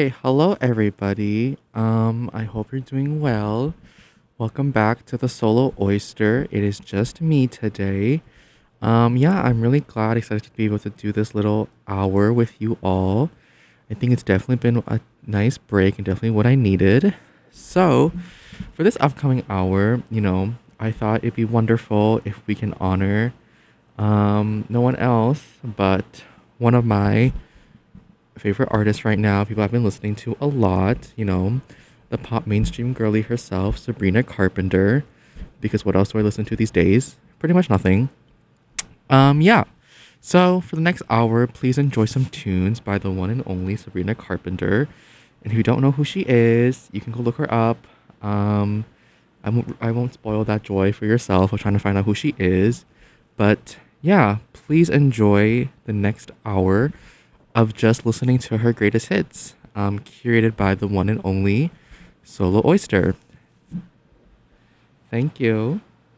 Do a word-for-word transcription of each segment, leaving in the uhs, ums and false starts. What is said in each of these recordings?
right, hello everybody. Um, I hope you're doing well. Welcome back to the Solo Oyster. It is just me today. Um, yeah, I'm really glad, excited to be able to do this little hour with you all. I think it's definitely been a nice break and definitely what I needed. So, for this upcoming hour, you know, I thought it'd be wonderful if we can honor um no one else but one of my favorite artists right now, people I've been listening to a lot, you know, the pop mainstream girly herself, Sabrina Carpenter. Because what else do I listen to these days? Pretty much nothing. Um, yeah. So for the next hour, please enjoy some tunes by the one and only Sabrina Carpenter. And if you don't know who she is, you can go look her up. Um, I won't, I won't spoil that joy for yourself of trying to find out who she is. But yeah, please enjoy the next hour of just listening to her greatest hits, um, curated by the one and only Solo Oyster. Thank you.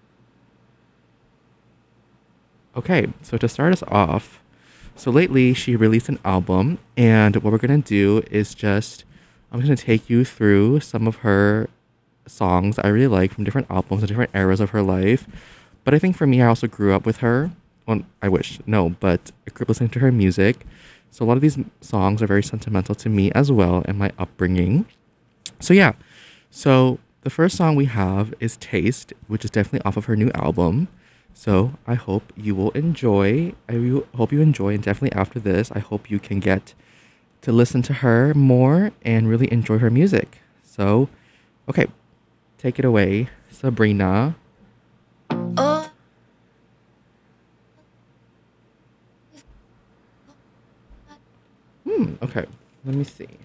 Okay, so to start us off, so lately she released an album, and what we're gonna do is just, I'm gonna take you through some of her songs I really like from different albums and different eras of her life. But I think for me, I also grew up with her. Well, I wish, no, but I grew up listening to her music. So a lot of these songs are very sentimental to me as well and my upbringing. So yeah, so the first song we have is Taste, which is definitely off of her new album. So I hope you will enjoy. I will- hope you enjoy, and definitely after this, I hope you can get to listen to her more and really enjoy her music. So, okay, take it away, Sabrina. Oh, Hmm, okay, let me see.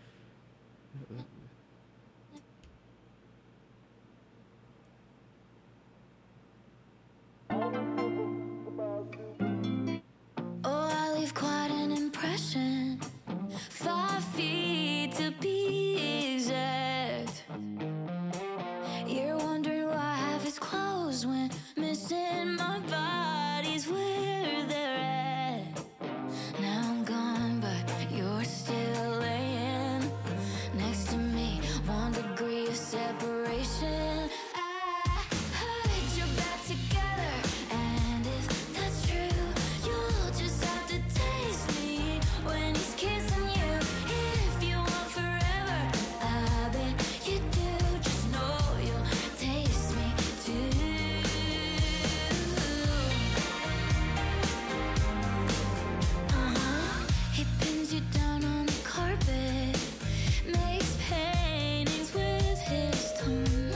I leave quite an impression. Five feet to be exact. You're wondering why half is closed when missing my body's where they're at. Now I'm gone, but you're still laying next to me. One degree of separation. I heard you're back together, and if that's true, you'll just have to taste me when he's kissing you. If you want forever, I bet you do. Just know you'll taste me too. Uh-huh. He pins you down on the carpet, makes paintings with his tongue.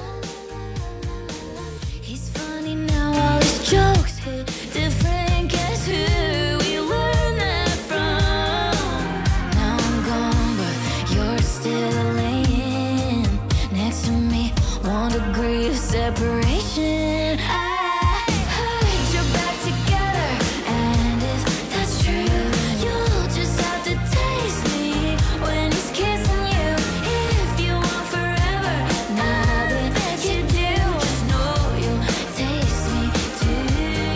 He's funny now, all his jokes hit different. Guess who we learned that from? Now I'm gone, but you're still laying next to me. One degree of separation. I heard you're back together, and if that's true, you'll just have to taste me when he's kissing you. If you want forever, I bet you do. Just know you'll taste me too.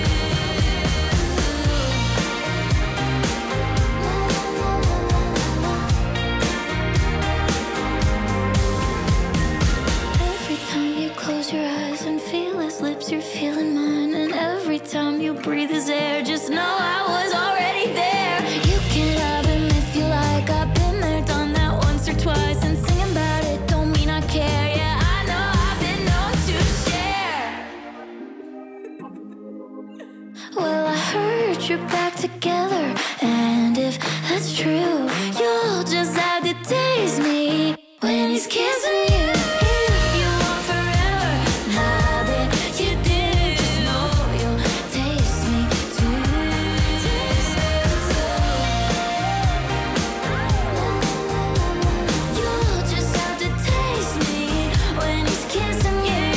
Every time you close your eyes and feel his lips, you're feeling mine. And every time you breathe his air, just know I was already there. You can have him if you like. I've been there, done that once or twice. And singing about it don't mean I care. Yeah, I know I've been known to share. Well, I heard you're back together, and if that's true, you'll just have to taste me when he's kissing you. If you want forever, I bet you do. Just know you'll taste me too. Taste me too. You'll just have to taste me when he's kissing you.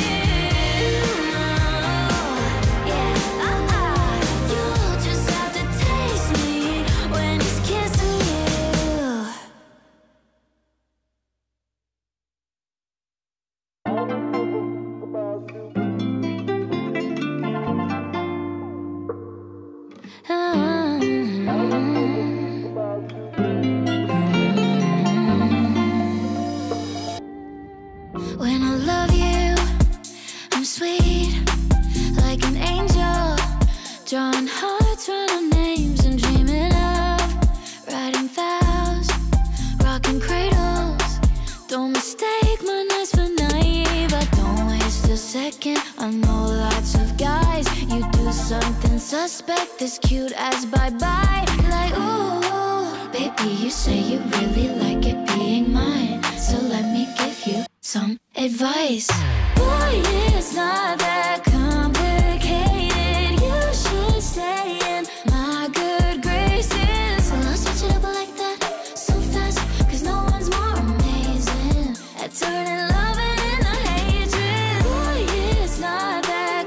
Yeah, uh-uh. You'll just have to taste me when he's kissing you. Drawing hearts, running names, and dreaming of writing vows, rocking cradles. Don't mistake my nights for naive. I don't waste a second. I know lots of guys. You do something suspect, as cute as bye-bye. Like, ooh, baby, you say you really like it being mine, so let me give you some advice. Boy, it's not that complicated. You should stay in my good graces. Well, I'll switch it up like that so fast, cause no one's more amazing at turning loving into hatred. Boy, it's not that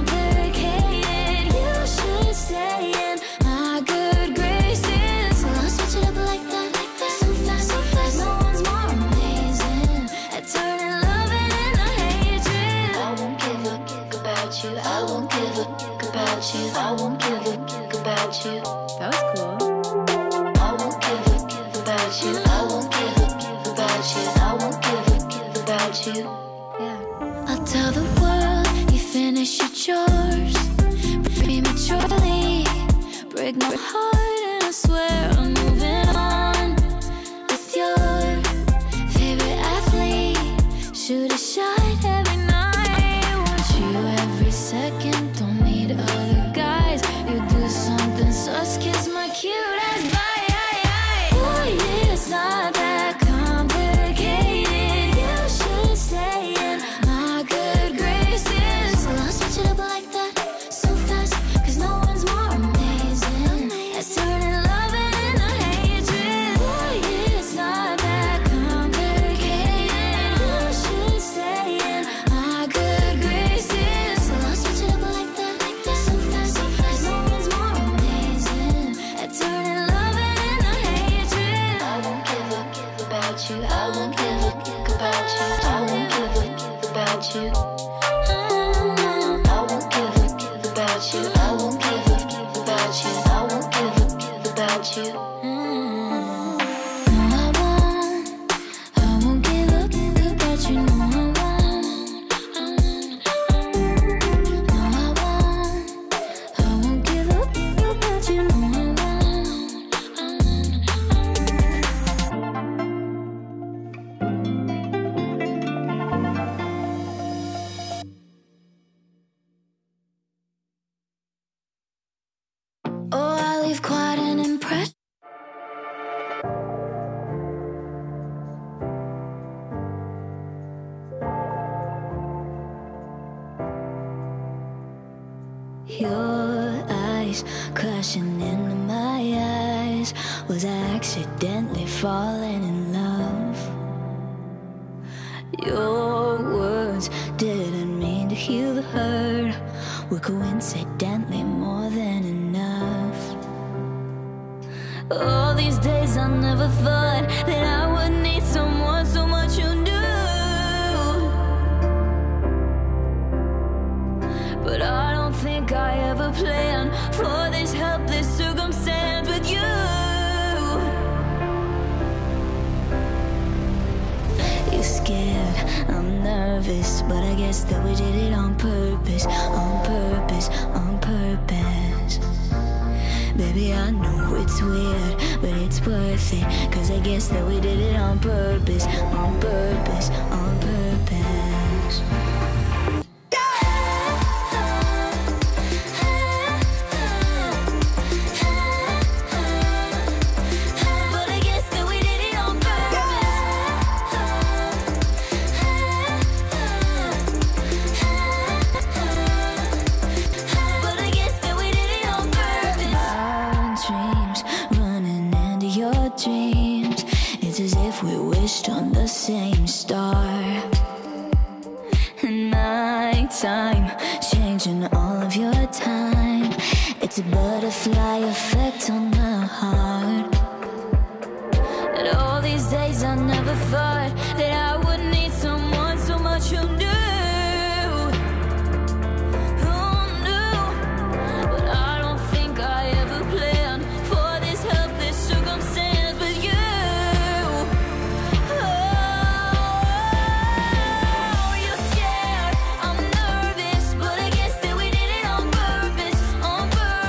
complicated. You should stay in my good graces. Well, I'll switch it up like that so fast, so fast. No one's more amazing at turning loving into hatred. I won't give a fuck about you. I won't give a fuck about you. I won't give a fuck about you. That was cool. I won't give a fuck about you. I won't give a fuck about you. I won't give a fuck about you. Yeah. I'll tell the world you finish your chores prematurely. Break my heart and I swear I'm moving on with your favorite athlete. Shoot a shot every night. Want you every second. Don't need other guys. You do something sus, kiss my cute ass bye. Boy, it's not that complicated. You should stay in my good graces. Well, I'll switch it up like that so fast, cause no one's more amazing at turning loving into hatred. Boy, it's not that complicated. You should stay in my good graces. Well, I'll switch it up like that so fast, so fast. No one's more amazing at turning loving into hatred. I won't give a fuck about you. I won't give a fuck about you. I won't give a fuck about you. I won't give a fuck about you. I won't give a fuck about you. I won't give a fuck about you. No, I won't. I won't give a fuck about you. No, I won't. No, I won't. I won't give a fuck about you. No, I won't. Oh, I leave quite an impression. Your eyes crashing into my eyes. Was I accidentally falling in love? Your words didn't mean to heal the hurt. Were coincidentally more than enough. All these days I never thought that I would need someone so much you knew. But I don't think I ever planned for this helpless circumstance with you. You're scared, I'm nervous, but I guess that we did it on purpose, on purpose, on purpose. Baby, I know it's weird, but it's worth it, cause I guess that we did it on purpose, on purpose, on purpose. But I guess that we did it on purpose. But I guess that we did it on purpose. Our dreams running into your dreams. It's as if we wished on the same star. And my time changing all of your time. It's a butterfly effect on my heart. And all these days I never thought that I would need someone so much you knew. Oh no, but I don't think I ever planned for this helpless circumstance with you. Oh, you're scared, I'm nervous, but I guess that we did it on purpose, on purpose.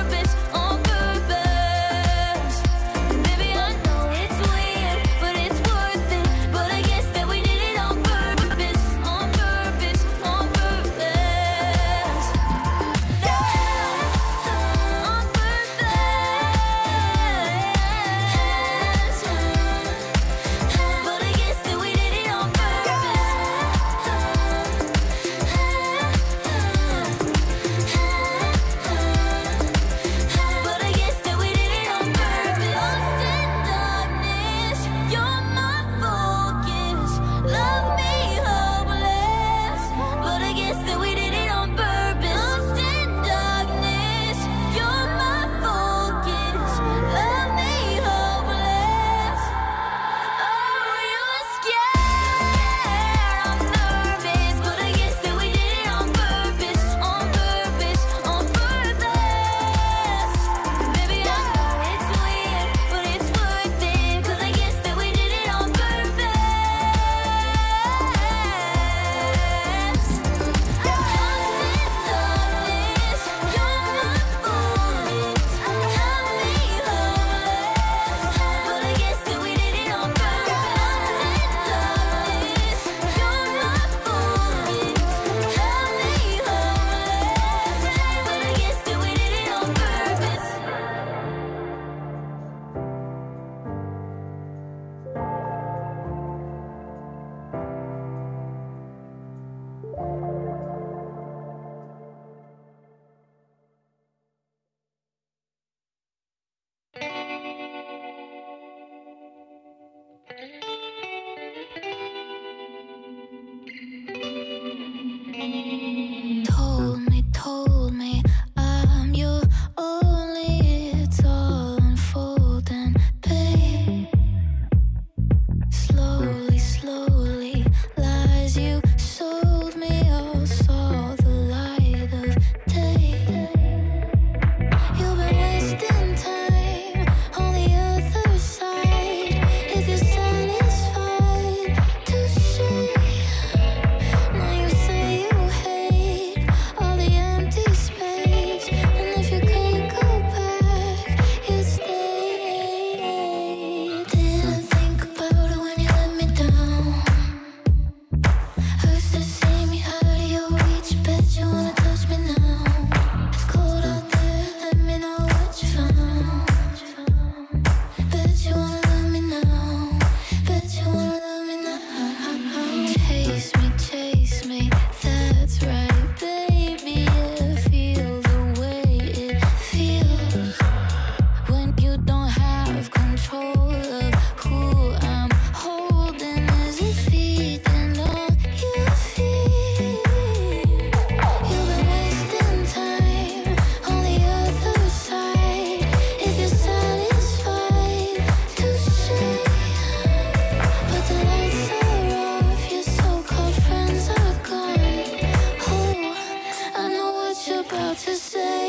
about to say.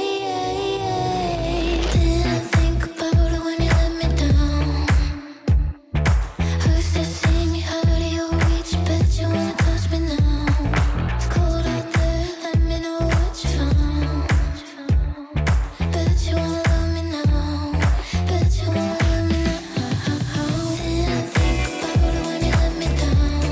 Didn't think about it when you let me down. Who's to see me out of your reach? Bet you wanna touch me now. It's cold out there, let me know what you found. Bet you wanna love me now. Bet you wanna love me now. Didn't think about it when you let me down.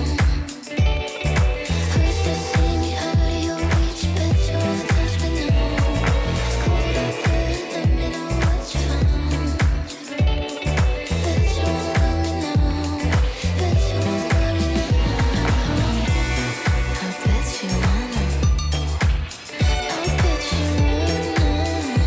Who's to see me out of your reach? Bet you wanna touch me now. Cold out there, let me know what you found. Bet you wanna love me now. Bet you wanna love me now. I bet you wanna. I bet you wanna.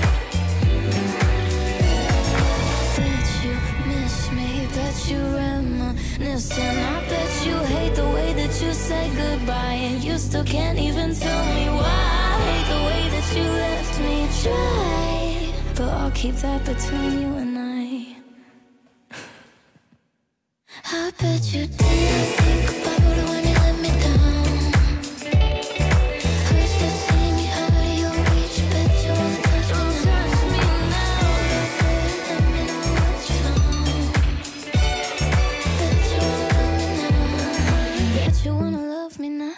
Bet you miss me. Bet you reminiscing. I bet you hate the way that you say goodbye, and you still can't even tell me why. I hate the way that you left me dry, but I'll keep that between you and I. I bet you didn't think about it when you let me down. Who's to see me out of your reach? Bet you wanna touch me now. Let me know what you found. Bet you wanna love me now. Bet you wanna love me now.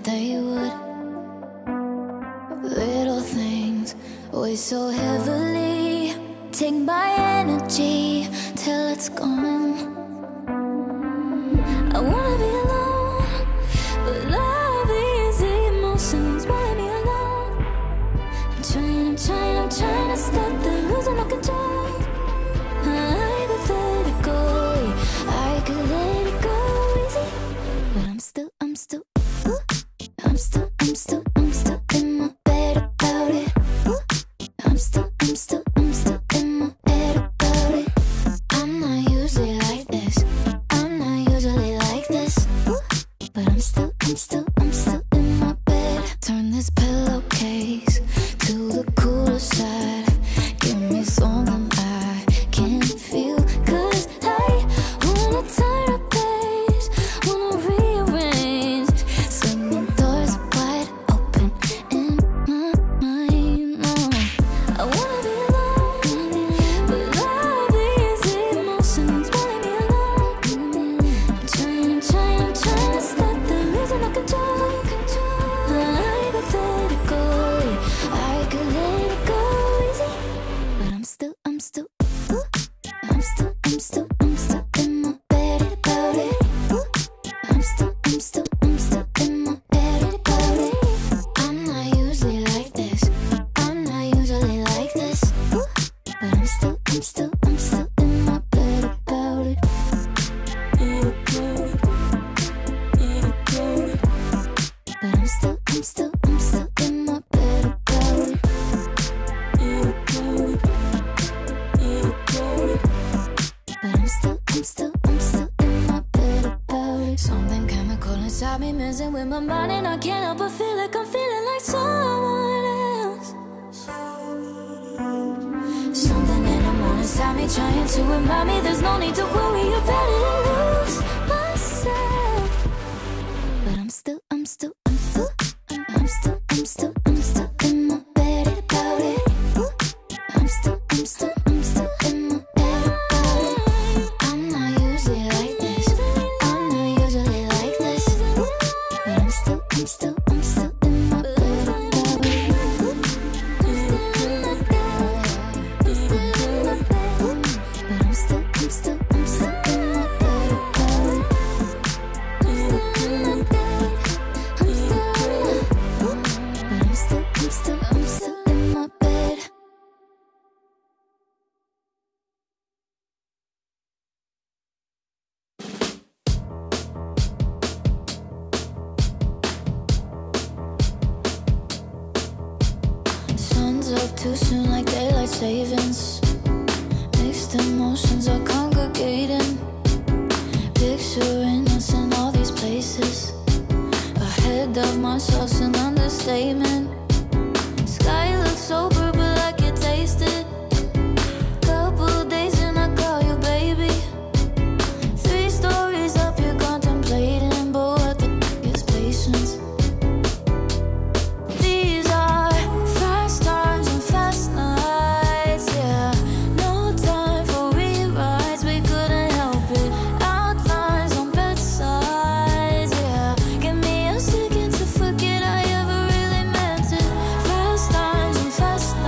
that you would. Little things weigh so heavily. Take my energy till it's gone. I wanna be alone, but love is emotions won't leave me alone. I'm trying, I'm trying, I'm trying to stop the losing of control. Hypothetically, I could let it go easy, but I'm still, I'm still, ooh, I'm still, I'm still, I'm still in my bed about it. Ooh, I'm still, I'm still, I'm still in my head about it. I'm not usually like this. I'm not usually like this. Ooh, but I'm still, I'm still, I'm still in my bed. Turn this pillowcase to the cooler side. Give me something I can feel. Cause I wanna turn a page, wanna rearrange. Swinging doors wide open in my mind. Oh, I wanna be alone, but love is emotions won't leave me alone. I'm trying, I'm trying, I'm trying to stop the losing of control. Hypothetically, I could let it go easy, but I'm still, I'm still, ooh, I'm still, I'm still, I'm still in my bed about it. Ooh, I'm still, I'm still, I'm still in my head about it. I'm not usually like this. I'm not usually like this. Ooh, but I'm still, I'm still, I'm still in my bed about it. But I'm still, I'm still, I'm still in my bed about it. But I'm still, I'm still, I'm still in my bed about it. Something chemical inside me messing with my mind, and I can't help but feel like I'm feeling like someone else. Something in the morning inside me trying to remind me there's no need to worry about it and lose myself. But I'm still, I'm still, I'm still, I'm, I'm still, I'm still, I'm still in my bed about it. Ooh, I'm still, I'm still, I'm still in my bed about it. I'm not usually like this. I'm not usually like this. Ooh, but I'm still, I'm still, I'm still in my bed about it. Ooh, I'm still in my bed. I'm still in my bed. Ooh, but I'm still, I'm still, I'm still in my bed about it. I'm still in my bed. I'm still in my, ooh, but I'm still, I'm still, I'm still in my bed. Sun's up too soon like daylight savings. Mixed emotions are congregating. Picturing us in all these places. Ahead of myself's an understatement. Sky looks sober but I can taste it. Couple days and I call you baby. Three stories up you're contemplating, but what the f*** is patience? These are fast times and fast nights, yeah. No time for rewrites, we couldn't help it. Outlines on bedsides, yeah. Give me a second to forget I ever really meant it. Fast times and fast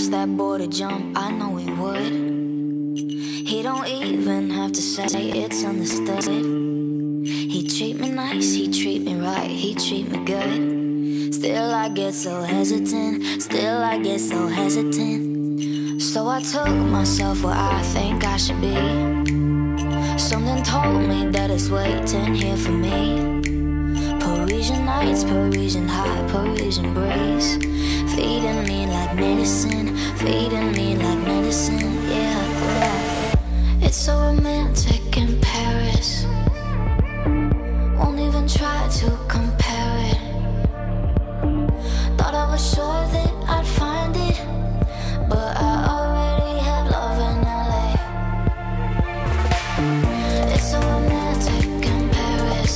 cross that border jump, I know he would. He don't even have to say it's understood. He treat me nice, he treat me right, he treat me good. Still I get so hesitant, still I get so hesitant. So I took myself where I think I should be. Something told me that it's waiting here for me. Parisian nights, Parisian high, Parisian breeze, feeding me like medicine, feeding me like medicine, yeah, yeah. It's so romantic in Paris, won't even try to compare it. Thought I was sure that I'd find it, but I already have love in L A. It's so romantic in Paris,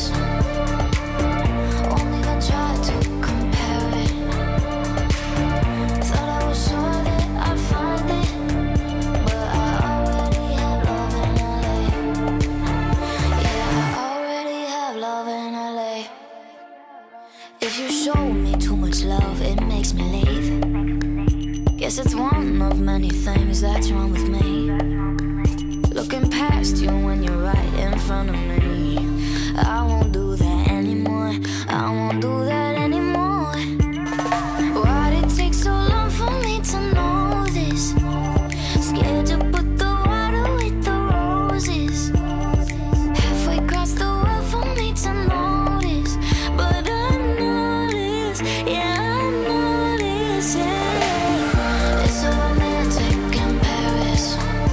won't even try to compare it. Thought I was sure that I'd find it, but I already have love in L A. Yeah, I already have love in L A. If you show me too much love, it makes me leave. Guess it's one of many things that's wrong with me. Looking past you when you're right in front of me. I won't do that anymore, I won't do that anymore. Why'd it take so long for me to know this? Scared to put the water with the roses. Halfway across the world for me to notice, but I notice, yeah, I notice, yeah. It's so romantic in Paris,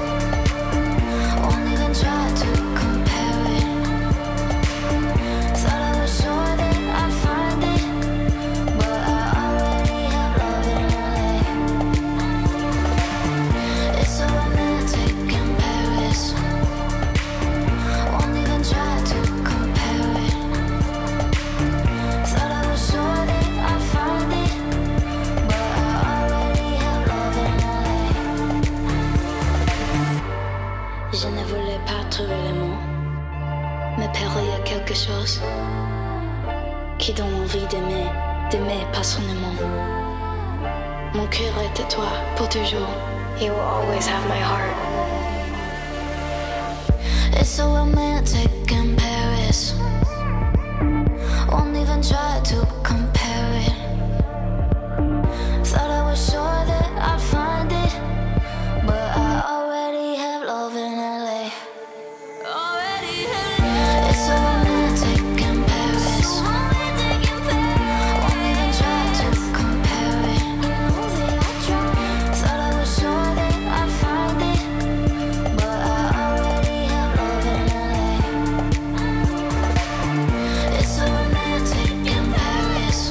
won't even try to compare it. Thought I was sure that I'd find it, but I already have love in L A. It's so romantic in Paris, won't even try to compare it. Thought I was sure that I'd find it, but I already have love in L A. Je ne voulais pas trouver les mots, mais père, il y a quelque chose qui donne envie d'aimer, d'aimer passionnément. Mon cœur est à toi pour toujours. You will always have my heart. It's so romantic in Paris, won't even try to compare it. Thought I was sure that I'd find it, but I already have love in L A. Already have. It's so romantic in Paris, won't even try to compare it. Thought I was sure that I'd find it, but I already have love in L A. It's so romantic in Paris,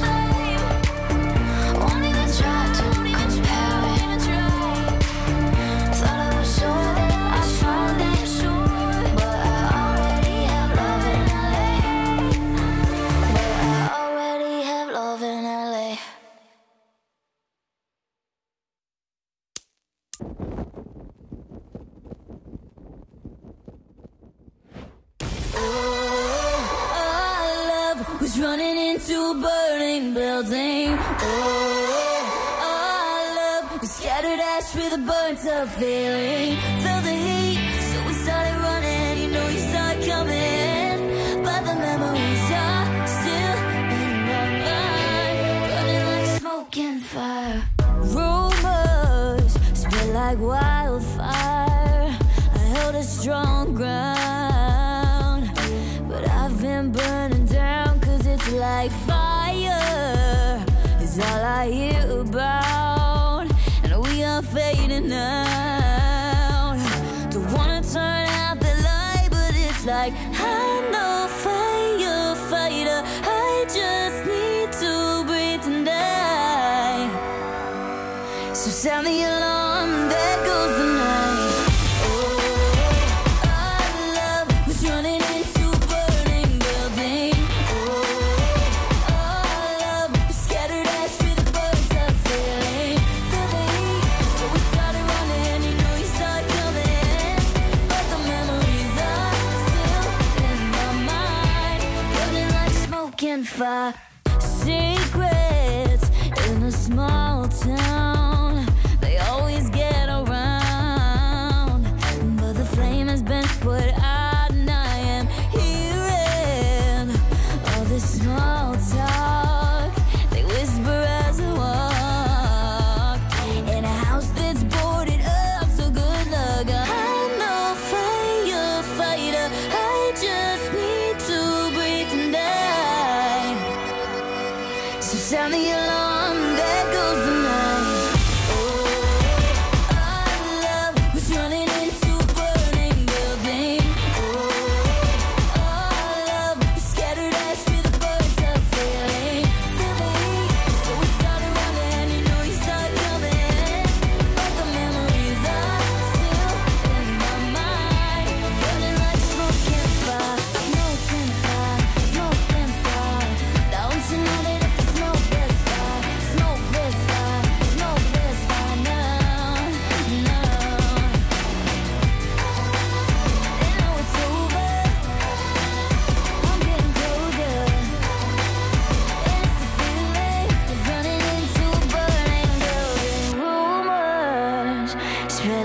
won't even try to compare it. Thought I was sure that I'd find it, but I already have love in L A. But I already have love in L A. Our love was running into a burning building. Oh, our love was scattered ash with a burnt up feeling. Felt the heat, so we started running. You know you saw it coming, but the memories are still in my mind, burning like smoke and fire. Rumors spread like wildfire. I held a strong ground, but I've been burning down, cause it's like fire is all I hear about, and we are fading out. Don't wanna turn out the light, but it's like I'm no firefighter, I just need to breathe and die. So sound the alarm, there goes the night. Oh, our love was running into a burning building. Oh, our love was scattered ash with a burnt up feeling. Feel the heat, so we started running. You know you saw it coming, but the memories are still in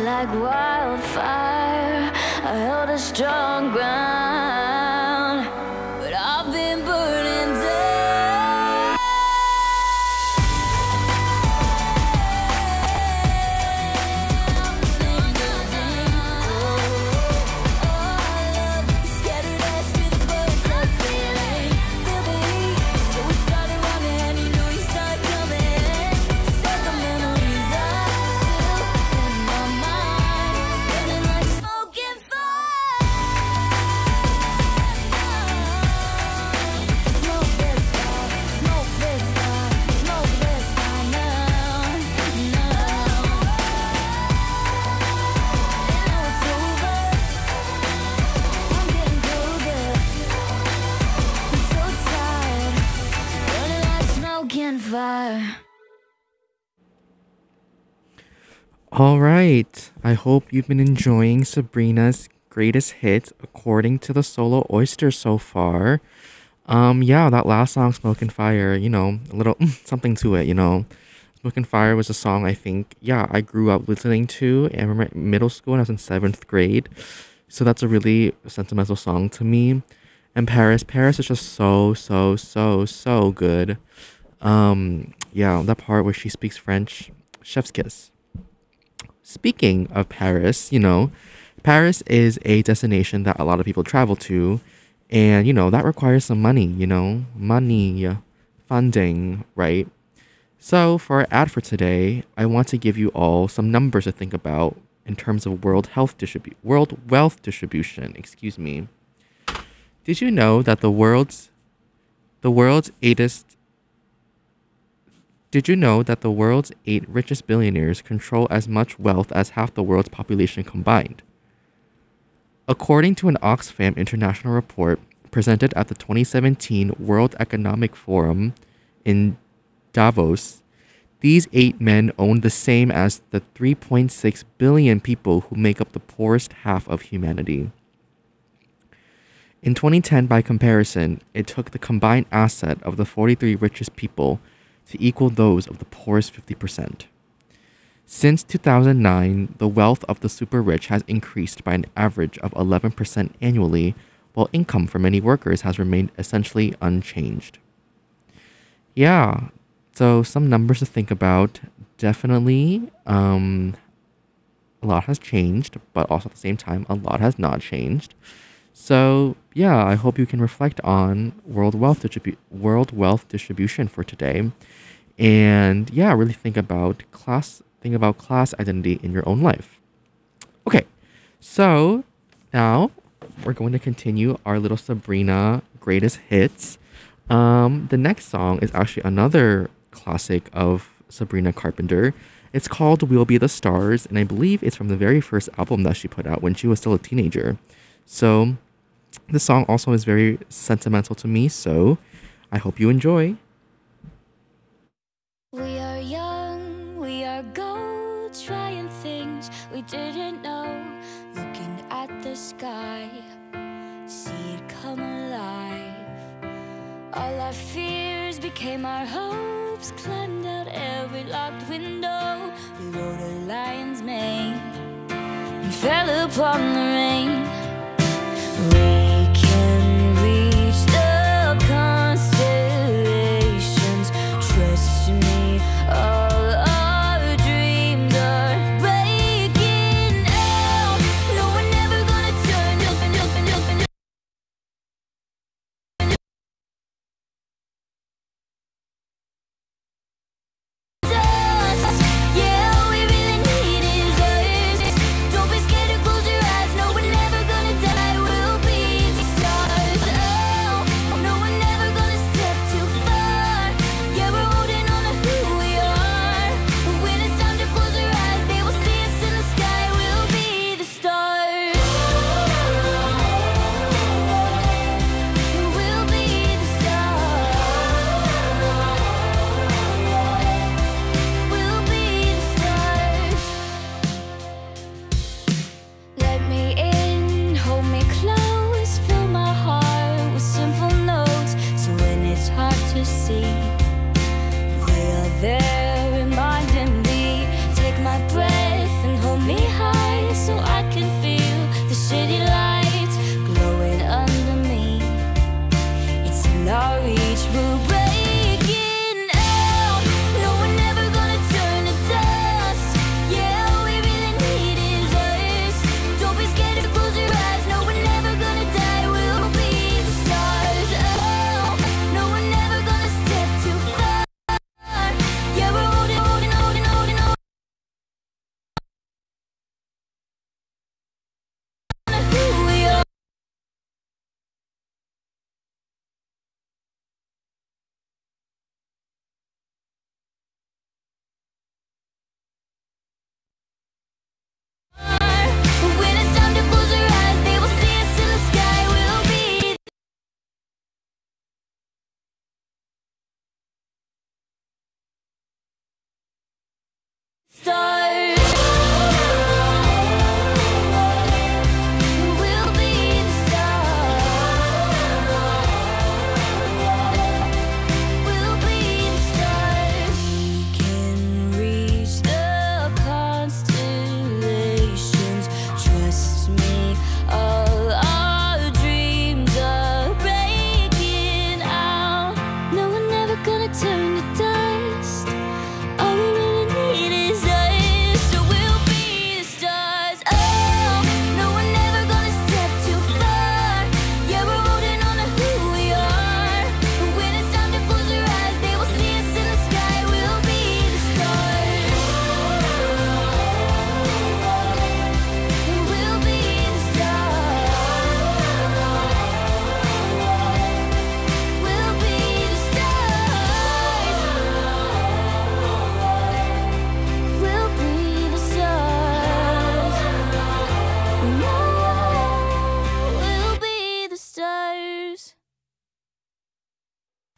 like wildfire. I held a strong ground, but I've been burning down. Scattered ash with the birds of feeling. Feel the heat, so we started running, and you knew you saw it coming. Set the memories up, still in my mind, burning like smoke and fire. Smoke this fire, smoke this fire, smoke this fire now, now. They know it's over. I'm getting colder. I'm so tired, burning like smoke and fire. All right. I hope you've been enjoying Sabrina's greatest hits according to the Solo Oyster so far. Um, yeah, that last song, Smoke and Fire, you know, a little something to it, you know. Smoke and Fire was a song I think, yeah, I grew up listening to. I remember in middle school when I was in seventh grade. So that's a really sentimental song to me. And Paris, Paris is just so, so, so, so good. Um, yeah, that part where she speaks French, chef's kiss. Speaking of Paris, you know, Paris is a destination that a lot of people travel to. And, you know, that requires some money, you know, money, funding, right? So for our ad for today, I want to give you all some numbers to think about in terms of world health distribu- world wealth distribution, excuse me. Did you know that the world's the world's eightest Did you know that the world's eight richest billionaires control as much wealth as half the world's population combined? According to an Oxfam International report presented at the twenty seventeen World Economic Forum in Davos, these eight men own the same as the three point six billion people who make up the poorest half of humanity. In twenty ten, by comparison, it took the combined asset of the forty-three richest people to equal those of the poorest fifty percent. Since two thousand nine, the wealth of the super rich has increased by an average of eleven percent annually, while income for many workers has remained essentially unchanged. Yeah, so some numbers to think about. Definitely, um, a lot has changed, but also at the same time, a lot has not changed. So yeah, I hope you can reflect on world wealth distribu- world wealth distribution for today, and yeah, really think about class think about class identity in your own life. Okay, so now we're going to continue our little Sabrina greatest hits. Um, the next song is actually another classic of Sabrina Carpenter. It's called "We'll Be the Stars," and I believe it's from the very first album that she put out when she was still a teenager. So the song also is very sentimental to me, so I hope you enjoy. We are young, we are gold, trying things we didn't know. Looking at the sky, see it come alive. All our fears became our hopes, climbed out every locked window. We rode a lion's mane and fell upon the rain. We can reach the constellations. Trust me, all our dreams are breaking out. No, we're never gonna turn up and up and up and up. Yeah, all we really need is us. Don't be scared to close your eyes. No, we're never gonna die. We'll be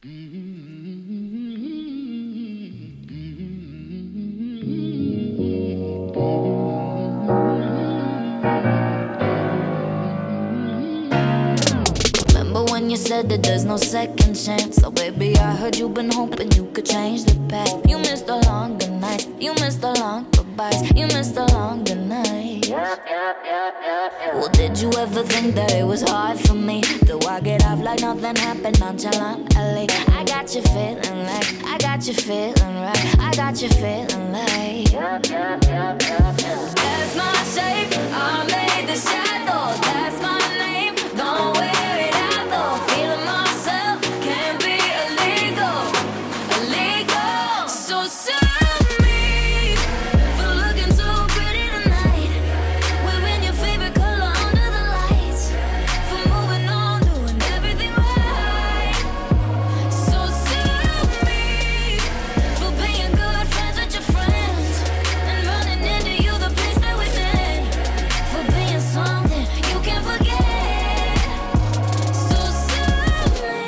Remember when you said that there's no second chance? So baby, I heard you've been hoping you could change the past. You missed the longer nights, you missed the long goodbyes, you missed the longer nights. Well, did you ever think that it was hard for me to walk it off like nothing happened nonchalantly? I got you feeling like, I got you feeling right, I got you feeling like that's my shape, I made the shadow, that's my name, don't wear it out though, feeling myself, can't be illegal, illegal, so sue me for looking so pretty tonight, wearing your favorite color under the lights, for moving on, doing everything right, so sue me for being good friends with your friends, and running into you the place that we've been, for being something you can't forget, so sue me.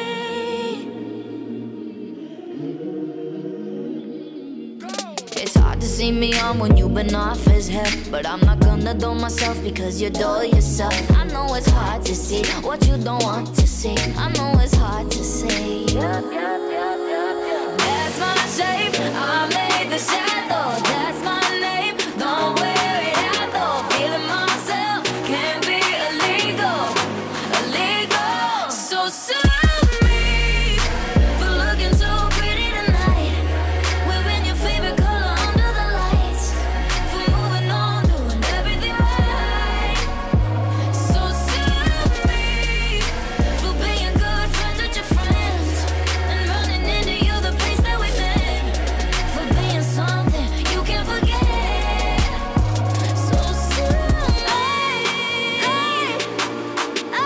It's hard to see me on when you've been off his head, but I'm not gonna do myself because you do yourself. I know it's hard to see what you don't want to see. I know it's hard to see. That's my shape, I made the shadow, that's my name, don't wear it out though, feeling myself, can't be illegal, illegal, so sue me for looking so pretty tonight, wearing your favorite color under the lights, for moving on, doing everything right, so sue me for being good friends with your friends, and running into you the place that we've been, for being something you can't forget, so sue me. I,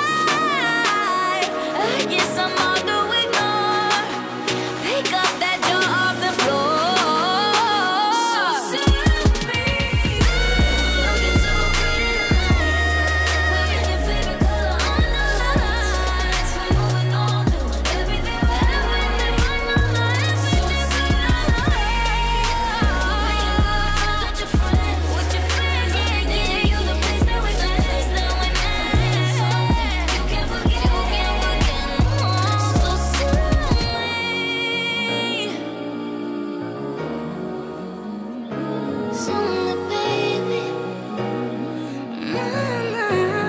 I guess I'm hard to ignore. Pick up that jaw off the floor. So sue me. Looking so pretty tonight, wearing your favorite color on the lights, for moving on, doing everything right, everything right, no lies. So sue me. For being good friends with your friends, with your friends, yeah, yeah, you the place that we been, place that we been. Something you can't forget, you can't forget, no. So sue me. Sue me, baby. Na, na.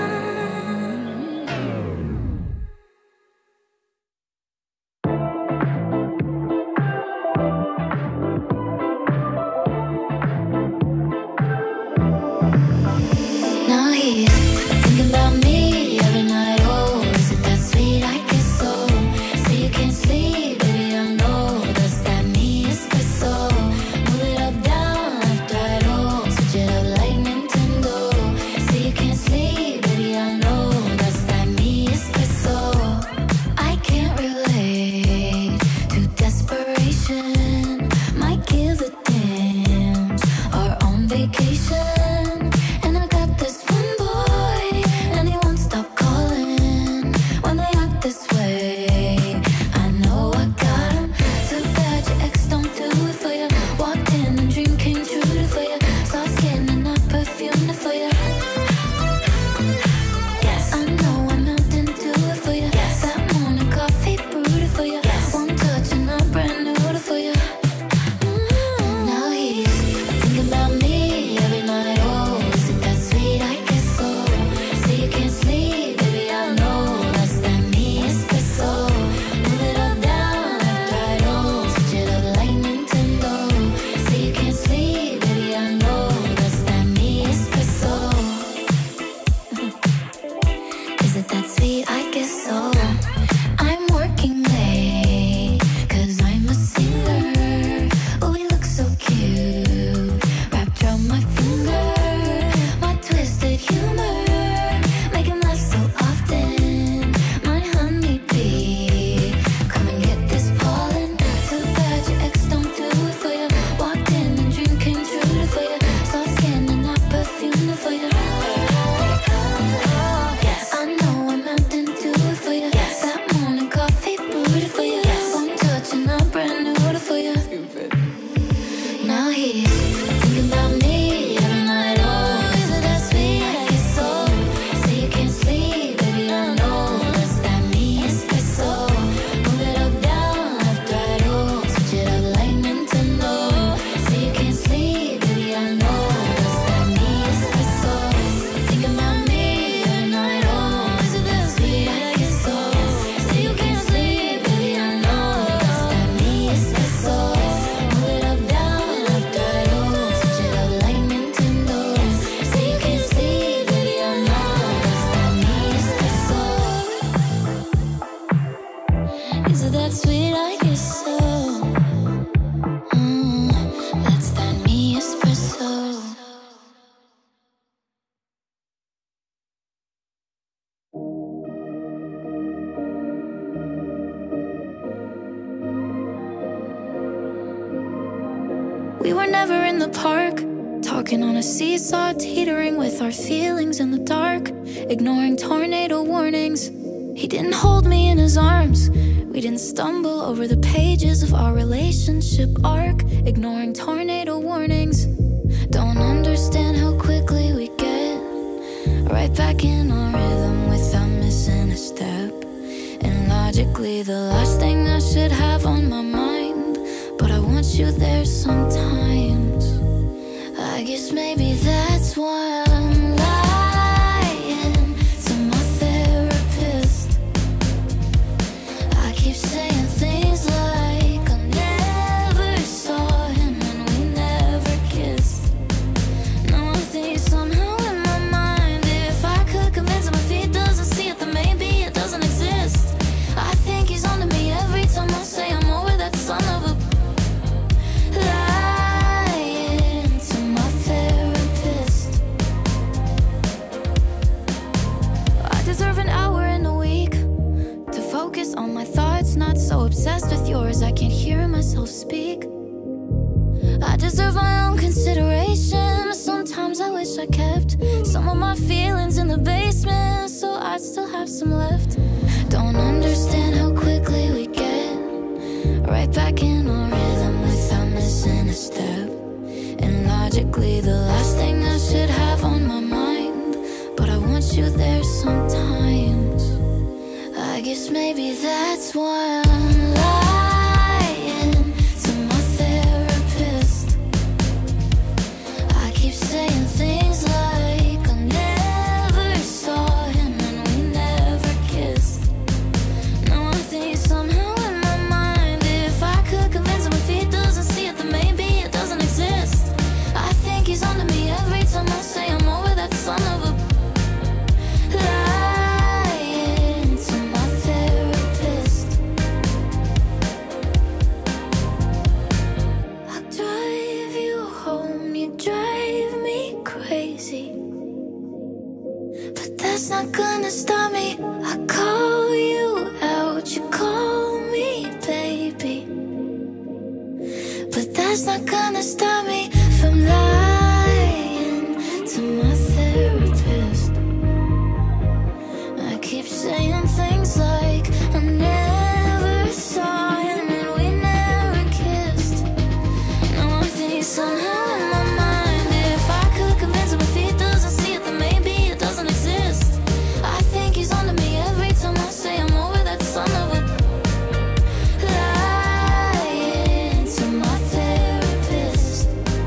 Now he's thinking about me every night. Oh, is it that sweet? I guess so. Say you can't sleep, baby. I know that's that me espresso. Move it up, down, left, right. Oh, switch it up like Nintendo. Say you can't sleep, baby. I know that's that me espresso. I can't relate to desperation. Might give the dance or on vacation. And I got this one boy, and he won't stop calling when they act this way. I know I got him. Too bad your ex don't do it for you. Walked in and dream came true for you. Saw skin and I perfumed it for you. Yes, I know I'm melting to it for you. Yes, that morning coffee brewed it for you. Yes, one touch and I brand new it for you. Mm. Now he's thinking about me every night. Oh, is it that sweet? I guess so. Say you can't sleep, baby. I know that's that me espresso. Move it up, down, left, right. Oh, switch it up like Nintendo. Say you can't sleep, baby. I know that's that me espresso. We were never in the park, talking on a seesaw, teetering with our feelings in the dark, ignoring tornado warnings. He didn't hold me in his arms. We didn't stumble over the pages of our relationship arc, ignoring tornado warnings. Don't understand how quickly we get right back in our rhythm without missing a step. And logically, the last thing I should have on my mind, but I want you there sometimes. I guess maybe that's why I'm lying to my therapist. I keep saying things like I never saw him and we never kissed. Now I think somehow in my mind, if I could convince him if he doesn't see it, then maybe it doesn't exist. I think he's onto me every time I say I'm over that son of a lying to my therapist. I deserve an hour in a week to focus on my thoughts, not so obsessed with yours I can't hear myself speak. I deserve my own consideration. Sometimes I wish I kept some of my feelings in the basement, so I'd still have some left. Don't understand how quickly we get right back in our rhythm without missing a step. And logically, the last thing I should have on my mind, but I want you there sometimes. I guess maybe that's why I'm lying to my therapist. I keep saying things like I never saw him and we never kissed. Now I think somehow in my mind, if I could convince him if he doesn't see it, then maybe it doesn't exist. I think he's onto me every time I say I'm over that son of a lying to my therapist. I'll drive you home, you drive me crazy, but that's not gonna stop me. I call you out, you call me baby, but that's not gonna stop me from lying to my therapist. I keep saying things like I never saw him and we never kissed. Now I think somehow in my mind, if I could convince him if he doesn't see it, then maybe it doesn't exist. I think he's onto me every time I say I'm over that son of a lying to my therapist.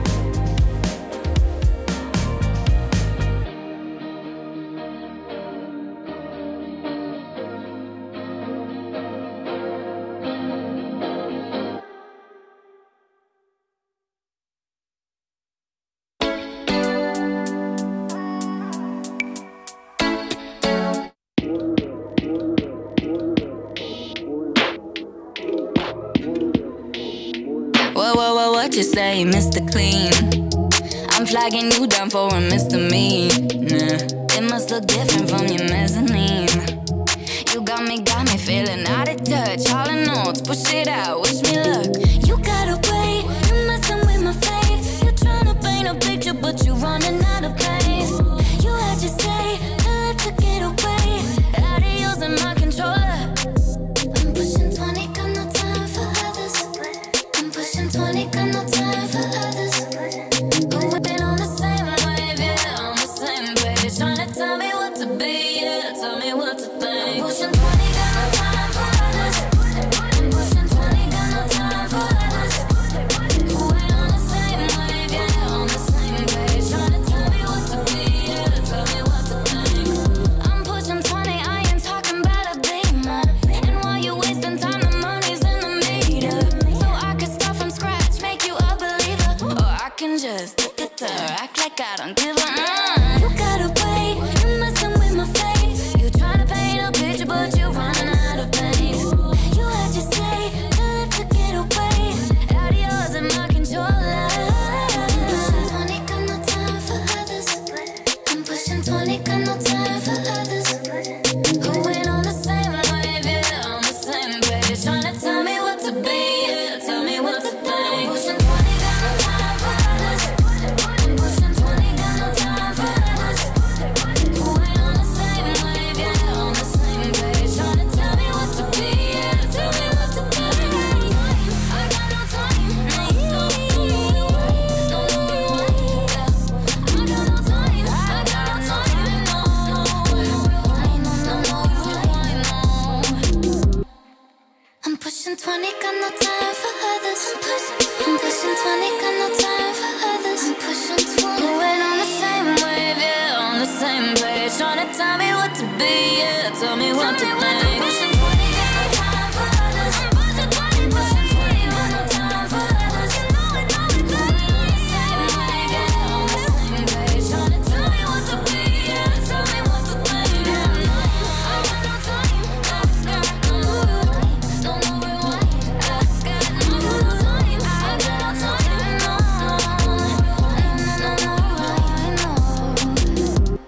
Whoa, whoa, whoa, what you say, Mister Clean? I'm flagging you down for a misdemeanor. It must look different from your mezzanine. You got me, got me feeling out of touch. All in notes, push it out, wish me luck. You gotta wait, you're messing with my faith. You're trying to paint a picture, but you're running out of pace. You had to say, I took it away. Out of yours and my controller. I'm pushing twenty, got no time for others. I'm pushing twenty, got no time for others. But we've been on the same wave, yeah, on the same page. Trying to tell me what to be, yeah, tell me what to think. I'm pushing twenty, got no time for others. I'm pushing twenty, got no time for others. We're on the same wave, yeah, on the same page. Trying to tell me what to be, yeah, tell me what to think. I'm pushing twenty, I ain't talking about a beamer. And while you wasting time, the money's in the meter. So I could start from scratch, make you a believer. Or I can just act like I don't give a uh. You gotta wait, you're messing with my faith. You trying to paint a picture, but you're running out of paint. You had to say, I took it away. Out of yours and my controller. I'm pushing twenty, got no time for others. I'm pushing twenty, got no time for others. Who ain't on the same wave, yeah, on the same page. Trying to tell me what to be, yeah, tell me what to think. I'm pushing twenty, got no time. twenty, got no time for others. I'm pushing twenty, got no time for others. I'm pushing twenty. Moving on the same wave, yeah, on the same page. Trying to tell me what to be, yeah, tell me what to think. Pushing twenty, got no time for others. Pushing twenty, pushing twenty, got no time for others. Moving on the same wave, yeah, on the same page. Trying to tell me what to be, yeah, tell me what to think. I got no time, I got no rewind, no more rewind. I got no time, I got no time, no, no rewind, no more rewind, no.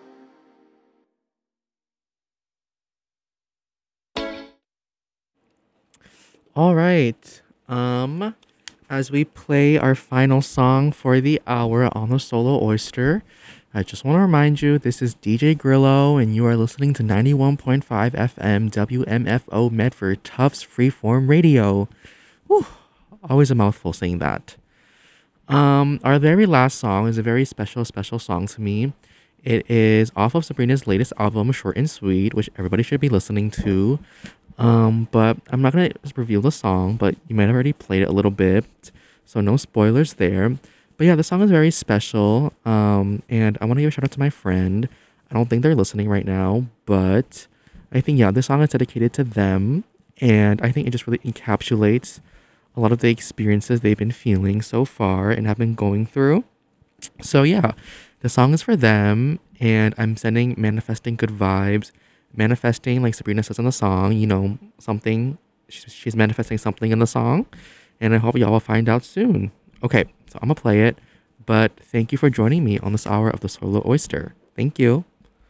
All right. Um, as we play our final song for the hour on the Solo Oyster, I just want to remind you this is D J Grillo, and you are listening to ninety-one point five F M W M F O Medford Tufts Freeform Radio. Whew, always a mouthful saying that. Um, our very last song is a very special, special song to me. It is off of Sabrina's latest album, Short and Sweet, which everybody should be listening to. Um, but I'm not gonna reveal the song, but you might have already played it a little bit, so no spoilers there. But yeah, the song is very special. Um, and I want to give a shout out to my friend. I don't think they're listening right now, but I think yeah, this song is dedicated to them, and I think it just really encapsulates a lot of the experiences they've been feeling so far and have been going through. So yeah, the song is for them, and I'm sending manifesting good vibes. Manifesting, like Sabrina says in the song, you know, something, she's, she's manifesting something in the song, and I hope y'all will find out soon. Okay, so I'm gonna play it, but thank you for joining me on this hour of the Solo Oyster. Thank you.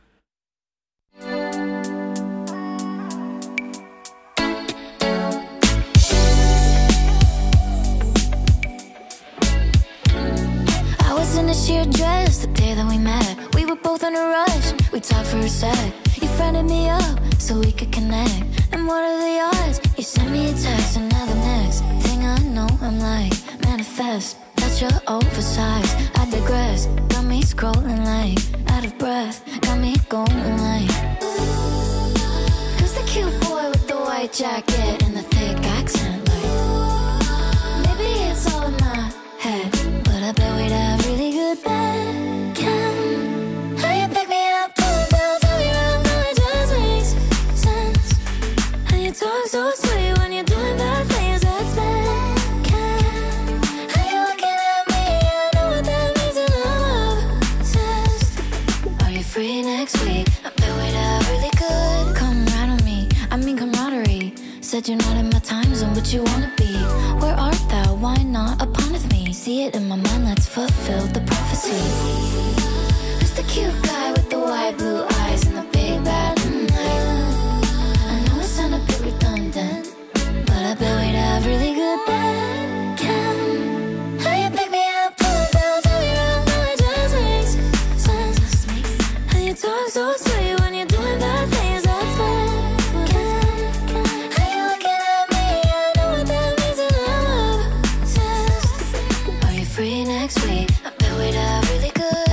I was in a sheer dress the day that we met. We were both in a rush, we talked for a sec. You friended me up so we could connect. And what are the odds? You sent me a text, and now the next thing I know, I'm like, manifest. That's your oversized. I digress. Got me scrolling like out of breath. Got me going like, who's the cute boy with the white jacket and the thick accent? Like, maybe it's all in my head, but I bet we'd have really good bed chem. How you pick me up, pull it down, tell me around, now it just makes sense. How you talk so sweet when you're doing bad things, that's bad chem. How you looking at me, I know what that means, and I'm obsessed. Are you free next week? I bet we'd have really good camaraderie. I mean camaraderie. Said you're not in my time zone, but you wanna be. Where art thou? Why not upon of me? See it in my mind, let's fulfill the prophecy. Who's the cute guy with the white blue eyes and the big bad mm, night? I know it sound a bit redundant, but I bet we'd have really good bed chem. How you pick me up, pull it down, tell me around, now it just makes sense. How you talk so sweet when you're doing bad things, that's bad chem. How you looking at me, I know what that means, and I'm obsessed. Are you free next week? I bet we'd have really good.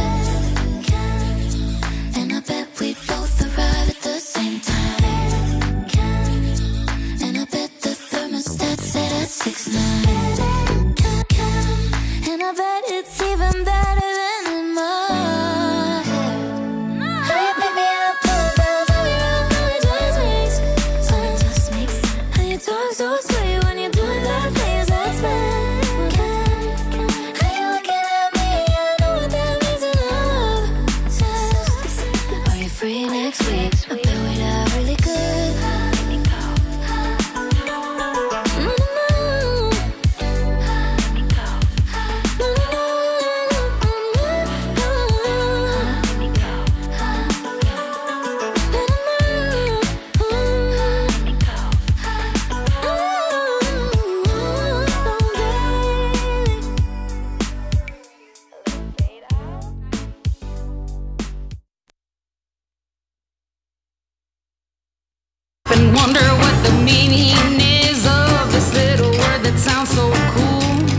And I bet we'd both arrive at the same time. And I bet the thermostat set at six nine. And I bet it's even better than in my head. How you pick me up, pull it down, tell me around, now it just makes sense. How you talk so sweet when you're doing bad things, that's bad chem. How you looking at me, I know what that means, and I'm obsessed. Are you free next week? I bet we'd have really good. No, no, no. No, no, And wonder when